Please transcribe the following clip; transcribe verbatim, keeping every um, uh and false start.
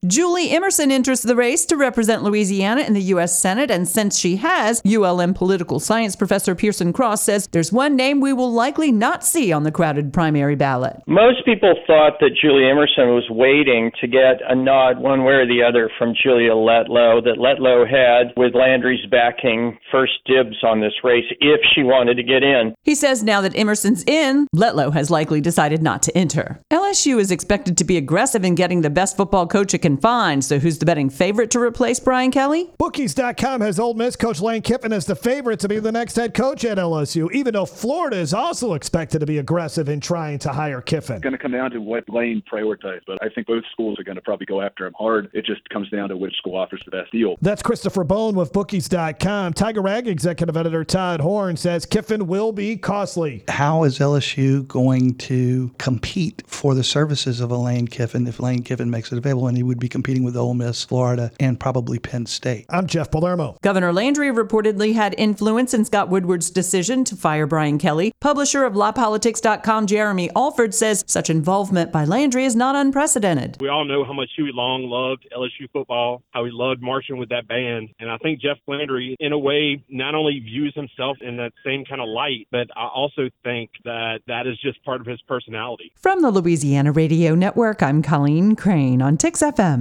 Julie Emerson enters the race to represent Louisiana in the U S Senate, and since she has, U L M political science professor Pearson Cross says there's one name we will likely not see on the crowded primary ballot. Most people thought that Julie Emerson was waiting to get a nod one way or the other from Julia Letlow, that Letlow had, with Landry's backing, first dibs on this race if she wanted to get in. He says now that Emerson's in, Letlow has likely decided not to enter. L S U is expected to be aggressive in getting the best football coach it can find, so who's the betting favorite to replace Brian Kelly? Bookies dot com has Ole Miss coach Lane Kiffin as the favorite to be the next head coach at L S U, even though Florida is also expected to be aggressive in trying to hire Kiffin. It's going to come down to what Lane prioritizes, but I think both schools are going to probably go after him hard. It just comes down to which school offers the best deal. That's Christopher Bone with Bookies dot com. Tiger Rag executive editor Todd Horn says Kiffin will be costly. How is L S U going to compete for the services of a Lane Kiffin if Lane Kiffin makes it available? And he would be competing with Ole Miss, Florida, and probably Penn State. I'm Jeff Palermo. Governor Landry reportedly had influence in Scott Woodward's decision to fire Brian Kelly. Publisher of La Politics dot com Jeremy Alford says such involvement by Landry is not unprecedented. We all know how much Huey Long loved L S U football, how he loved marching with that band. And I think Jeff Landry, in a way, not only views himself in that same kind of light, but I also think that that is just part of his personality. From the Louisiana Radio Network, I'm Colleen Crane on Tix F M.